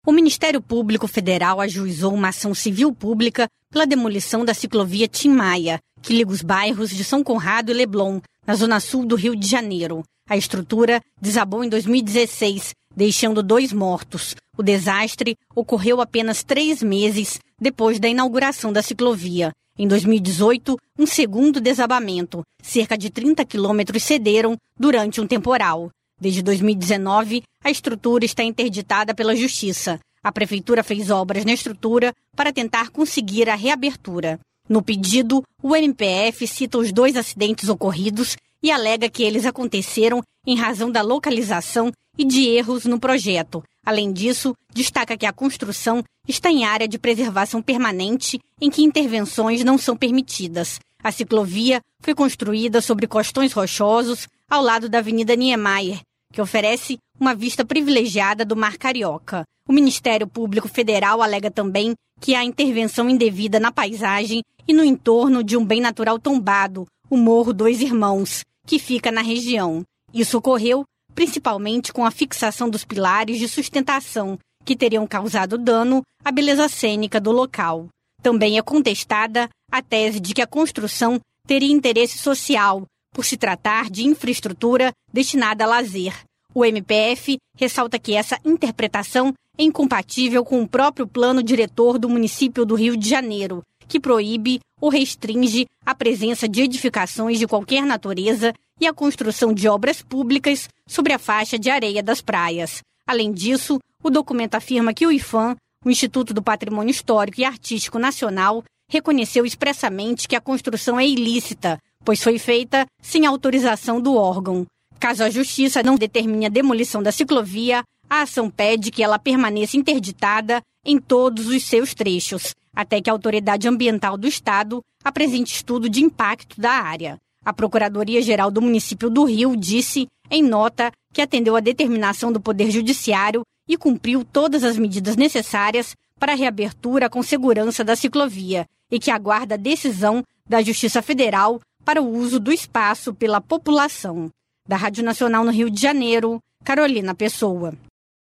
O Ministério Público Federal ajuizou uma ação civil pública pela demolição da ciclovia Tim Maia, que liga os bairros de São Conrado e Leblon, na zona sul do Rio de Janeiro. A estrutura desabou em 2016, deixando 2 mortos. O desastre ocorreu apenas 3 meses depois da inauguração da ciclovia. Em 2018, um segundo desabamento. Cerca de 30 quilômetros cederam durante um temporal. Desde 2019, a estrutura está interditada pela Justiça. A Prefeitura fez obras na estrutura para tentar conseguir a reabertura. No pedido, o MPF cita os 2 acidentes ocorridos e alega que eles aconteceram em razão da localização e de erros no projeto. Além disso, destaca que a construção está em área de preservação permanente em que intervenções não são permitidas. A ciclovia foi construída sobre costões rochosos ao lado da Avenida Niemeyer, que oferece uma vista privilegiada do Mar Carioca. O Ministério Público Federal alega também que há intervenção indevida na paisagem e no entorno de um bem natural tombado, o Morro Dois Irmãos, que fica na região. Isso ocorreu principalmente com a fixação dos pilares de sustentação, que teriam causado dano à beleza cênica do local. Também é contestada a tese de que a construção teria interesse social, por se tratar de infraestrutura destinada a lazer. O MPF ressalta que essa interpretação é incompatível com o próprio plano diretor do município do Rio de Janeiro, que proíbe ou restringe a presença de edificações de qualquer natureza e a construção de obras públicas sobre a faixa de areia das praias. Além disso, o documento afirma que o IPHAN, o Instituto do Patrimônio Histórico e Artístico Nacional, reconheceu expressamente que a construção é ilícita, pois foi feita sem autorização do órgão. Caso a Justiça não determine a demolição da ciclovia, a ação pede que ela permaneça interditada em todos os seus trechos, até que a Autoridade Ambiental do Estado apresente estudo de impacto da área. A Procuradoria-Geral do Município do Rio disse, em nota, que atendeu a determinação do Poder Judiciário e cumpriu todas as medidas necessárias para a reabertura com segurança da ciclovia e que aguarda a decisão da Justiça Federal para o uso do espaço pela população. Da Rádio Nacional no Rio de Janeiro, Carolina Pessoa.